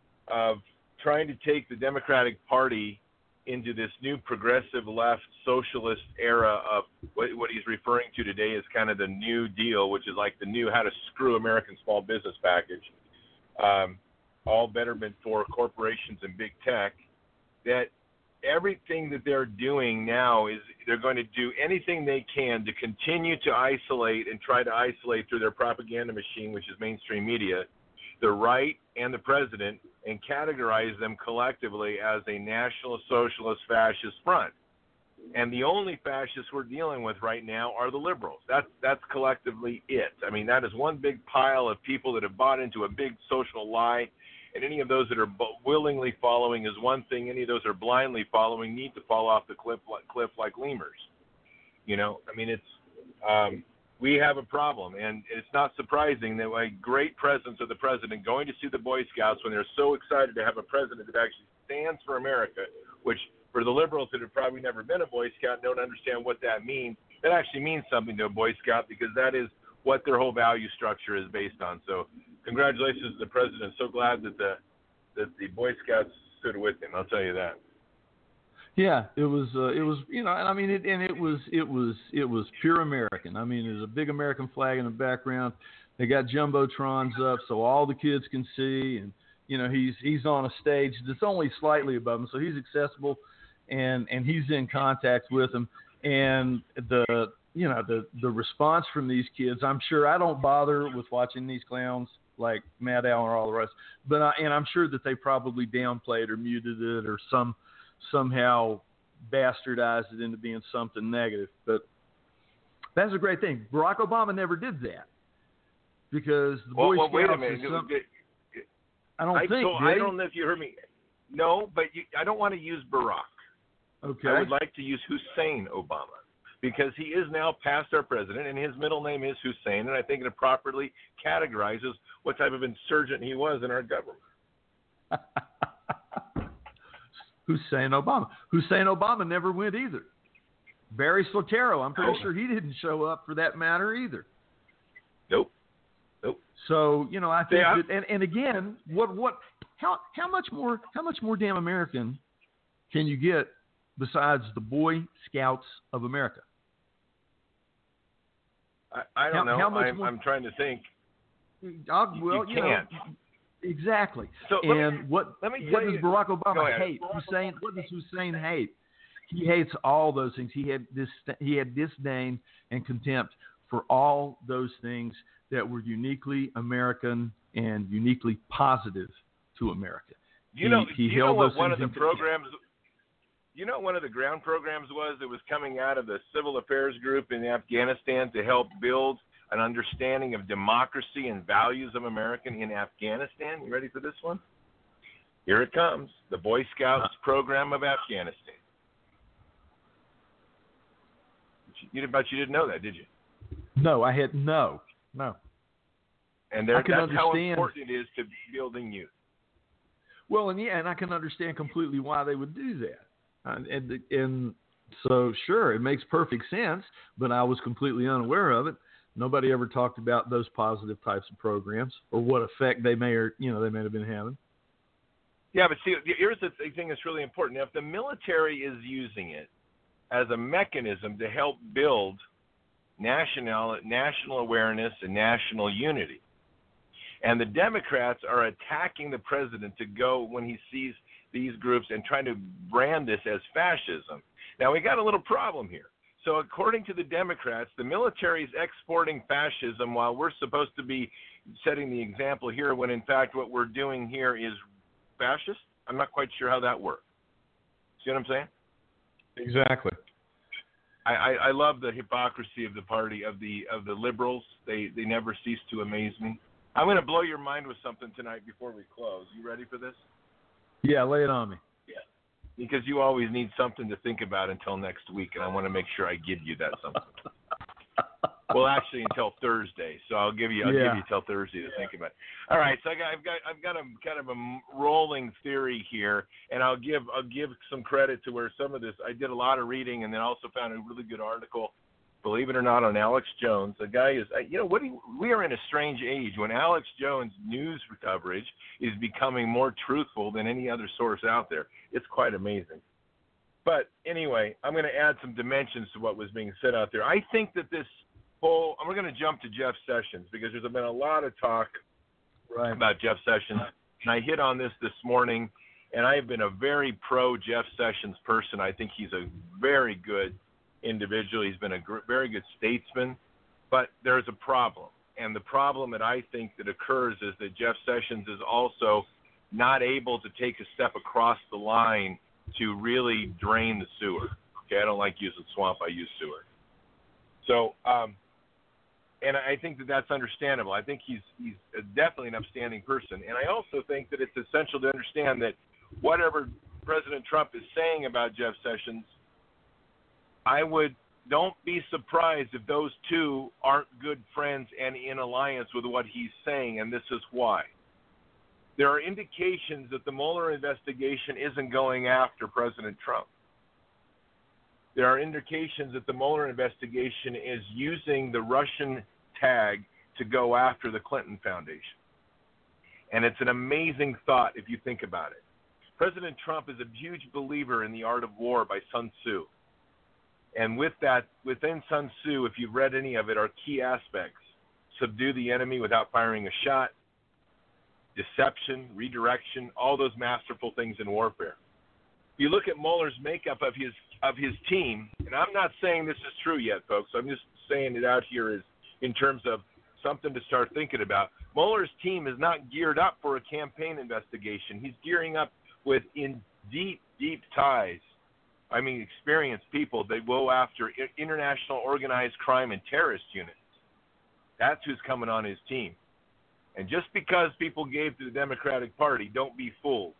of trying to take the Democratic Party into this new progressive left socialist era of what, what he's referring to today as kind of the New Deal, which is like the new how to screw American small business package. Um, all betterment for corporations and big tech, that everything that they're doing now is they're going to do anything they can to continue to isolate and try to isolate through their propaganda machine, which is mainstream media, the right and the president, and categorize them collectively as a national socialist fascist front. And the only fascists we're dealing with right now are the liberals. That's that's collectively it. I mean, that is one big pile of people that have bought into a big social lie, and any of those that are willingly following is one thing. Any of those that are blindly following need to fall off the cliff like, cliff like lemurs. You know, I mean, it's um, we have a problem, and it's not surprising that a great presence of the president going to see the Boy Scouts when they're so excited to have a president that actually stands for America, which for the liberals that have probably never been a Boy Scout and don't understand what that means, that actually means something to a Boy Scout because that is what their whole value structure is based on. So congratulations to the president. So glad that the that the Boy Scouts stood with him. I'll tell you that. Yeah, it was uh, it was you know, and I mean it and it was it was it was pure American. I mean, there's a big American flag in the background. They got jumbotrons up so all the kids can see, and you know, he's he's on a stage that's only slightly above him, so he's accessible. And, and he's in contact with them, and the you know the, the response from these kids. I'm sure I don't bother with watching these clowns like Matt Allen or all the rest, but I, and I'm sure that they probably downplayed or muted it or some somehow bastardized it into being something negative. But that's a great thing. Barack Obama never did that because the well, Boy well, Scouts. Wait a minute. Some, it, it, I don't I, think. So I don't know if you heard me. No, but you, I don't want to use Barack. Okay. I would like to use Hussein Obama because he is now past our president, and his middle name is Hussein, and I think it properly categorizes what type of insurgent he was in our government. Hussein Obama. Hussein Obama never went either. Barry Soetoro, I'm pretty oh. sure he didn't show up for that matter either. Nope. Nope. So, you know, I think yeah. that, and, and again, what, what, how, how much more, how much more damn American can you get besides the Boy Scouts of America? I, I don't how, know. How much I'm, more, I'm trying to think. I'll, well, you, you can't. Know, exactly. So and me, what, let me what tell does you, Barack Obama hate? Barack Hussein, what does Hussein hate? He hates all those things. He had this. He had disdain and contempt for all those things that were uniquely American and uniquely positive to America. You know, he, he you know held what those one of the things in programs, you know, one of the ground programs was that was coming out of the Civil Affairs Group in Afghanistan to help build an understanding of democracy and values of America in Afghanistan. You ready for this one? Here it comes, the Boy Scouts program of Afghanistan. You, but you didn't know that, did you? No, I had no, no. And there, I can that's understand. how important it is to building youth. Well, and yeah, and I can understand completely why they would do that. And, and and so, sure, it makes perfect sense, but I was completely unaware of it. Nobody ever talked about those positive types of programs or what effect they may or you know they may have been having. Yeah, but see, here's the thing that's really important. Now, if the military is using it as a mechanism to help build national national awareness and national unity, and the Democrats are attacking the president to go when he sees these groups and trying to brand this as fascism. Now, we got a little problem here. So according to the Democrats, the military is exporting fascism while we're supposed to be setting the example here when, in fact, what we're doing here is fascist. I'm not quite sure how that works. See what I'm saying? Exactly. I, I, I love the hypocrisy of the party, of the of the liberals. They, they never cease to amaze me. I'm going to blow your mind with something tonight before we close. You ready for this? Yeah, lay it on me. Yeah. Because you always need something to think about until next week, and I want to make sure I give you that something. Well, actually, until Thursday. So I'll give you I'll yeah. give you till Thursday to yeah. think about it. All right. So I got, I've got I've got a kind of a rolling theory here, and I'll give I'll give some credit to where some of this I did a lot of reading, and then also found a really good article, believe it or not, on Alex Jones. The guy is, you know, what do you, we are in a strange age when Alex Jones' news coverage is becoming more truthful than any other source out there. It's quite amazing. But anyway, I'm going to add some dimensions to what was being said out there. I think that this whole, we're going to jump to Jeff Sessions because there's been a lot of talk right. about Jeff Sessions. And I hit on this this morning, and I've been a very pro Jeff Sessions person. I think he's a very good individual. He's been a gr- very good statesman, but there's a problem. And the problem that I think that occurs is that Jeff Sessions is also not able to take a step across the line to really drain the sewer. Okay, I don't like using swamp, I use sewer. So, um, and I think that that's understandable. I think he's he's definitely an upstanding person. And I also think that it's essential to understand that whatever President Trump is saying about Jeff Sessions, I would don't be surprised if those two aren't good friends and in alliance with what he's saying, and this is why. There are indications that the Mueller investigation isn't going after President Trump. There are indications that the Mueller investigation is using the Russian tag to go after the Clinton Foundation. And it's an amazing thought if you think about it. President Trump is a huge believer in the art of war by Sun Tzu. And with that, within Sun Tzu, if you've read any of it, are key aspects. Subdue the enemy without firing a shot, deception, redirection, all those masterful things in warfare. If you look at Mueller's makeup of his of his team, and I'm not saying this is true yet, folks. I'm just saying it out here as in terms of something to start thinking about. Mueller's team is not geared up for a campaign investigation. He's gearing up with in deep, deep ties. I mean, experienced people that go after international organized crime and terrorist units. That's who's coming on his team. And just because people gave to the Democratic Party, don't be fooled.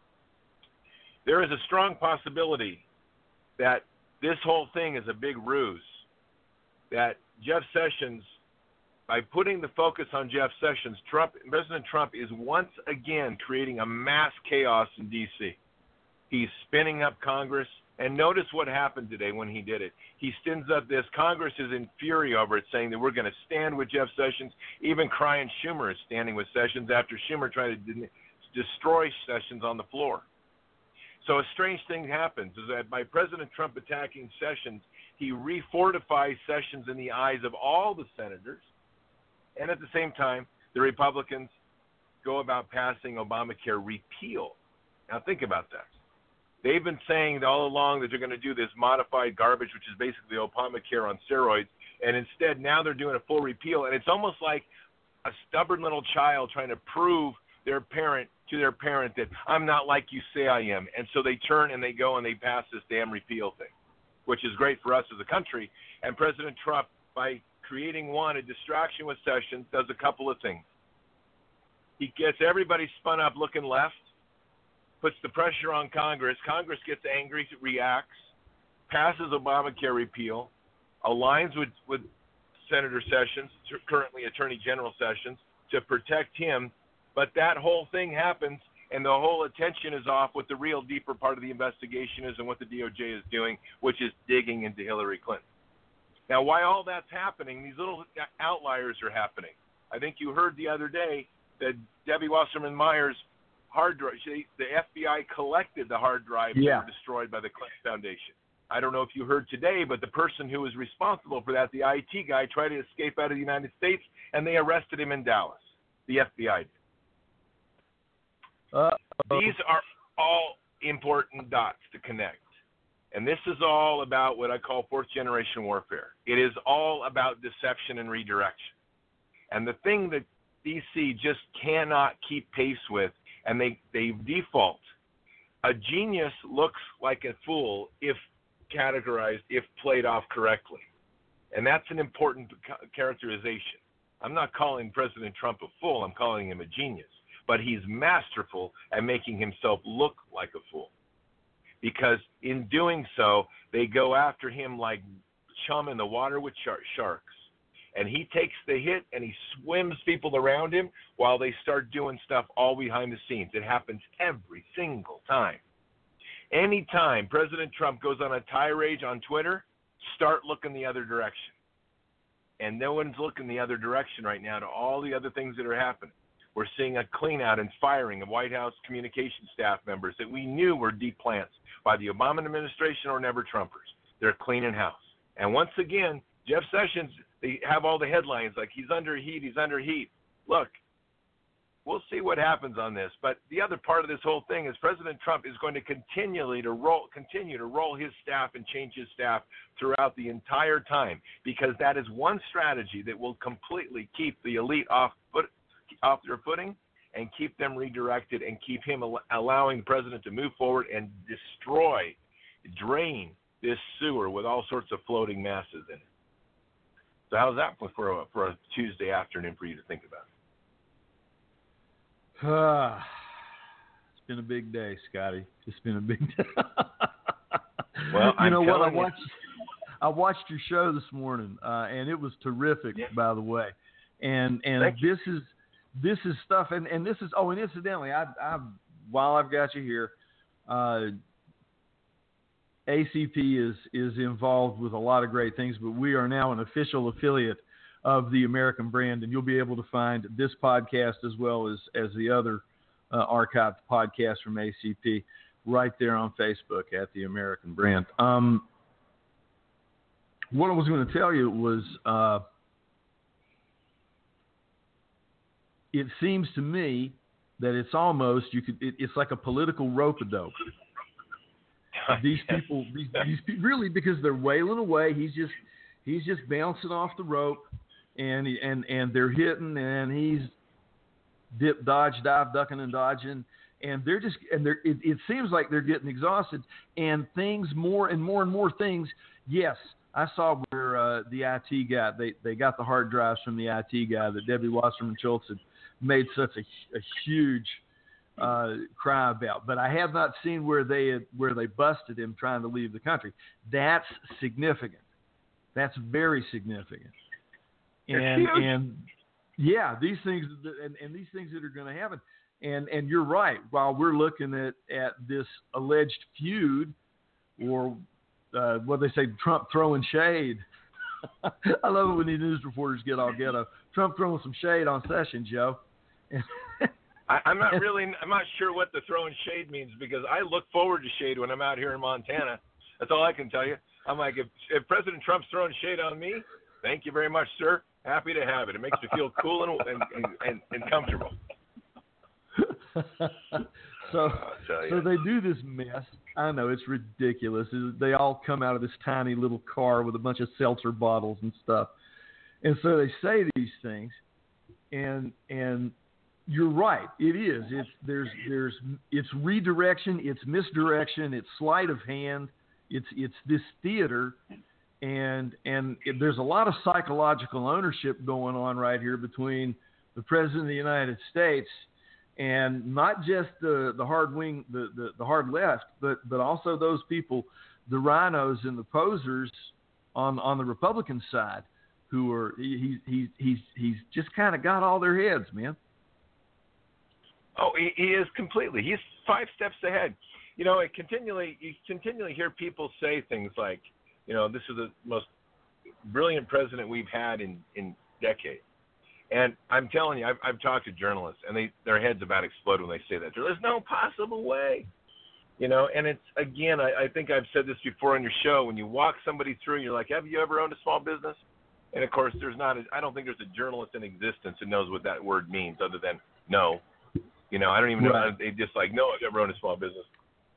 There is a strong possibility that this whole thing is a big ruse, that Jeff Sessions, by putting the focus on Jeff Sessions, Trump, President Trump is once again creating a mass chaos in D C. He's spinning up Congress. And notice what happened today when he did it. He spins up this. Congress is in fury over it, saying that we're going to stand with Jeff Sessions. Even Ryan Schumer is standing with Sessions after Schumer tried to de- destroy Sessions on the floor. So a strange thing happens is that by President Trump attacking Sessions, he refortifies Sessions in the eyes of all the senators. And at the same time, the Republicans go about passing Obamacare repeal. Now think about that. They've been saying all along that they're going to do this modified garbage, which is basically Obamacare on steroids, And instead, now they're doing a full repeal. And it's almost like a stubborn little child trying to prove their parent to their parent that I'm not like you say I am. And so they turn and they go and they pass this damn repeal thing, which is great for us as a country. And President Trump, by creating one, a distraction with Sessions, does a couple of things. He gets everybody spun up looking left, puts the pressure on Congress. Congress gets angry, reacts, passes Obamacare repeal, aligns with, with Senator Sessions, currently Attorney General Sessions, to protect him. But that whole thing happens, and the whole attention is off what the real deeper part of the investigation is and what the D O J is doing, which is digging into Hillary Clinton. Now, why all that's happening, these little outliers are happening. I think you heard the other day that Debbie Wasserman Meyer's hard drive, she, the F B I collected the hard drives yeah. that were destroyed by the Clinton Foundation. I don't know if you heard today, but the person who was responsible for that, the I T guy, tried to escape out of the United States, and they arrested him in Dallas. The F B I did. Uh, These are all important dots to connect. And this is all about what I call fourth-generation warfare. It is all about deception and redirection. And the thing that D C just cannot keep pace with, and they, they default, a genius looks like a fool if categorized, if played off correctly. And that's an important characterization. I'm not calling President Trump a fool. I'm calling him a genius. But he's masterful at making himself look like a fool. Because in doing so, they go after him like chum in the water with sharks. And he takes the hit and he swims people around him while they start doing stuff all behind the scenes. It happens every single time. Anytime President Trump goes on a tirade on Twitter, start looking the other direction. And no one's looking the other direction right now to all the other things that are happening. We're seeing a clean out and firing of White House communication staff members that we knew were deep plants by the Obama administration or never Trumpers. They're cleaning house. And once again, Jeff Sessions, they have all the headlines like he's under heat, he's under heat. Look, we'll see what happens on this. But the other part of this whole thing is President Trump is going to continually to roll, continue to roll his staff and change his staff throughout the entire time, because that is one strategy that will completely keep the elite off foot, off their footing and keep them redirected and keep him al- allowing the president to move forward and destroy, drain this sewer with all sorts of floating masses in it. So how's that for a, for a Tuesday afternoon for you to think about? Uh, it's been a big day, Scotty. It's been a big day. Well, you I'm know what? I you. watched I watched your show this morning, uh, and it was terrific, yeah. by the way. And and Thank this you. is this is stuff, and, and this is oh, and incidentally, I I while I've got you here, uh, A C P is is involved with a lot of great things, but we are now an official affiliate of the American Brand, and you'll be able to find this podcast as well as, as the other uh, archived podcasts from A C P right there on Facebook at the American Brand. Um, what I was going to tell you was uh, it seems to me that it's almost you could it, it's like a political rope-a-dope. These people, these, these people, really, because they're wailing away. He's just he's just bouncing off the rope. And and and they're hitting, and he's dip, dodge, dive, ducking, and dodging, and they're just and they're. It, it seems like they're getting exhausted, and things more and more and more things. Yes, I saw where uh, the I T guy they they got the hard drives from the I T guy that Debbie Wasserman Schultz had made such a, a huge uh, cry about, but I have not seen where they had, where they busted him trying to leave the country. That's significant. That's very significant. And and yeah, these things and, and these things that are going to happen. And and you're right. While we're looking at, at this alleged feud, or uh, what they say, Trump throwing shade. I love it when these news reporters get all ghetto. Trump throwing some shade on Sessions, Joe. I, I'm not really. I'm not sure what the throwing shade means, because I look forward to shade when I'm out here in Montana. That's all I can tell you. I'm like, if, if President Trump's throwing shade on me, thank you very much, sir. Happy to have it. It makes me feel cool and and, and, and comfortable. So, tell so you. they do this mess. I know it's ridiculous. They all come out of this tiny little car with a bunch of seltzer bottles and stuff, and so they say these things, and and you're right. It is. It's there's there's it's redirection. It's misdirection. It's sleight of hand. It's it's this theater, and and it, there's a lot of psychological ownership going on right here between the President of the United States and not just the, the hard wing, the, the, the hard left, but, but also those people, the rhinos and the posers on, on the Republican side, who are he, he, he's he's just kind of got all their heads, man. Oh, he, he is completely. He's five steps ahead. You know, it continually you continually hear people say things like, you know, this is the most brilliant president we've had in, in decades. And I'm telling you, I've, I've talked to journalists, and they their heads about explode when they say that. There's no possible way, you know. And it's again, I, I think I've said this before on your show. When you walk somebody through, you're like, "Have you ever owned a small business?" And of course, there's not. A, I don't think there's a journalist in existence who knows what that word means, other than no. You know, I don't even know. Right. They just like, no, I've never owned a small business.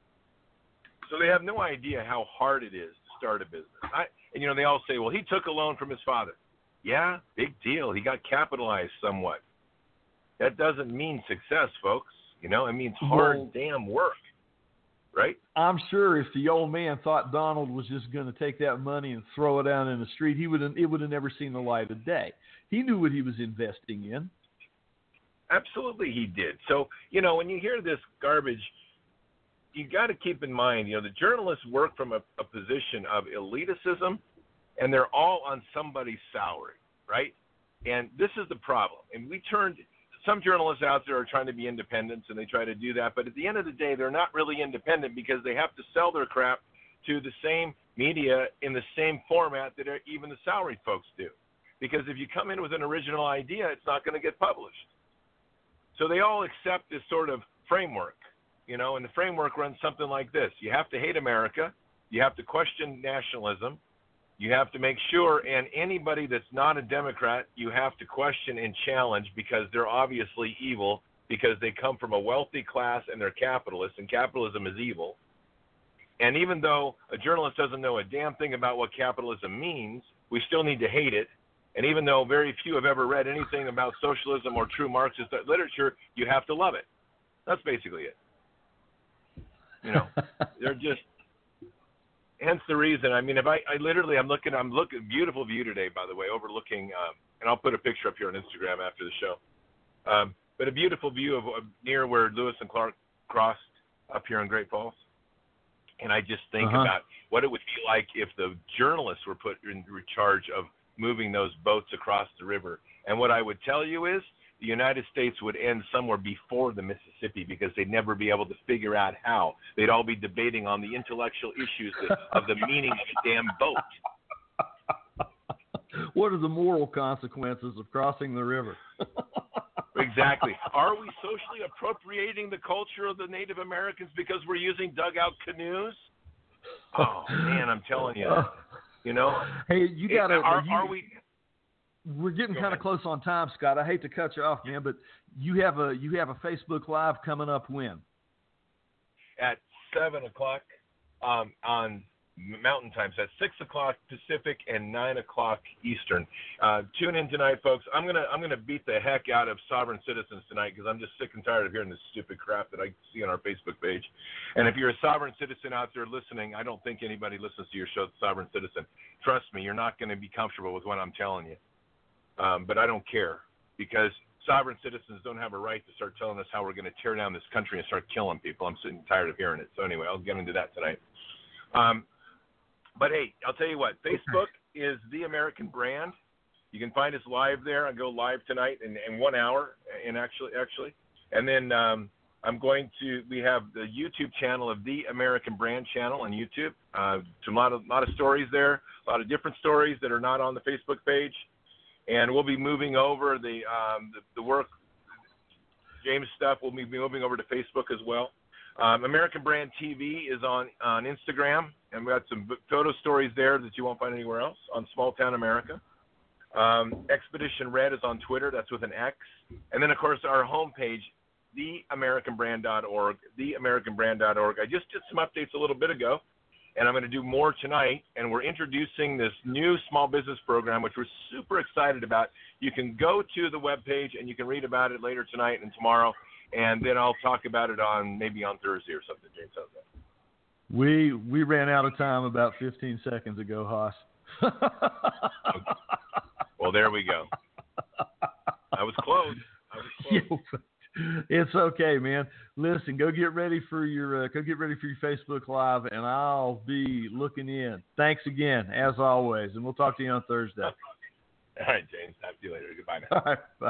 So they have no idea how hard it is to start a business. I, and you know, they all say, "Well, he took a loan from his father." Yeah, big deal. He got capitalized somewhat. That doesn't mean success, folks. You know, it means hard Well, damn work, right? I'm sure if the old man thought Donald was just going to take that money and throw it out in the street, he would it would have never seen the light of day. He knew what he was investing in. Absolutely, he did. So, you know, when you hear this garbage, you got to keep in mind, you know, the journalists work from a, a position of elitism, and they're all on somebody's salary, right? And this is the problem. And we turned some journalists out there are trying to be independents, and they try to do that. But at the end of the day, they're not really independent because they have to sell their crap to the same media in the same format that even the salaried folks do. Because if you come in with an original idea, it's not going to get published. So they all accept this sort of framework, you know, and the framework runs something like this. You have to hate America. You have to question nationalism. You have to make sure, and anybody that's not a Democrat, you have to question and challenge because they're obviously evil because they come from a wealthy class and they're capitalists, and capitalism is evil. And even though a journalist doesn't know a damn thing about what capitalism means, we still need to hate it. And even though very few have ever read anything about socialism or true Marxist literature, you have to love it. That's basically it. You know, they're just... Hence the reason. I mean, if I, I literally, I'm looking, I'm looking, beautiful view today, by the way, overlooking, um, and I'll put a picture up here on Instagram after the show. Um, but a beautiful view of uh, near where Lewis and Clark crossed up here in Great Falls. And I just think uh-huh. about what it would be like if the journalists were put in charge of moving those boats across the river. And what I would tell you is the United States would end somewhere before the Mississippi because they'd never be able to figure out how. They'd all be debating on the intellectual issues of the meaning of a damn boat. What are the moral consequences of crossing the river? Exactly. Are we socially appropriating the culture of the Native Americans because we're using dugout canoes? Oh, man, I'm telling you. You know? Hey, you got to... Are, are we... We're getting Go kind of ahead. close on time, Scott. I hate to cut you off, man, but you have a you have a Facebook Live coming up when? At seven o'clock um, on Mountain Time. So at six o'clock Pacific and nine o'clock Eastern. Uh, tune in tonight, folks. I'm gonna I'm gonna beat the heck out of sovereign citizens tonight because I'm just sick and tired of hearing this stupid crap that I see on our Facebook page. And if you're a sovereign citizen out there listening, I don't think anybody listens to your show, Sovereign Citizen. Trust me, you're not going to be comfortable with what I'm telling you. Um, but I don't care because sovereign citizens don't have a right to start telling us how we're going to tear down this country and start killing people. I'm sitting tired of hearing it. So anyway, I'll get into that tonight. Um, but hey, I'll tell you what, Facebook is the American brand. You can find us live there. I go live tonight in, in one hour and actually, actually, and then um, I'm going to, we have the YouTube channel of the American Brand channel on YouTube. Uh, a lot of, lot of stories there, a lot of different stories that are not on the Facebook page. And we'll be moving over the, um, the the work, James stuff. We'll be moving over to Facebook as well. Um, American Brand T V is on, on Instagram, and we got some photo stories there that you won't find anywhere else on Small Town America. Um, Expedition Red is on Twitter. That's with an X. And then, of course, our homepage, the american brand dot org, the american brand dot org. I just did some updates a little bit ago, and I'm going to do more tonight. And we're introducing this new small business program, which we're super excited about. You can go to the webpage, and you can read about it later tonight and tomorrow, and then I'll talk about it on maybe on Thursday or something, James. How's that? We we ran out of time about fifteen seconds ago, Haas. Well, there we go. I was close. I was close. It's okay, man. Listen, go get ready for your uh, go get ready for your Facebook Live, and I'll be looking in. Thanks again, as always, and we'll talk to you on Thursday. All right, James. Talk to you later. Goodbye now. All right, bye.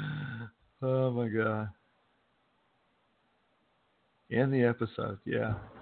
Oh my God. End the episode. Yeah.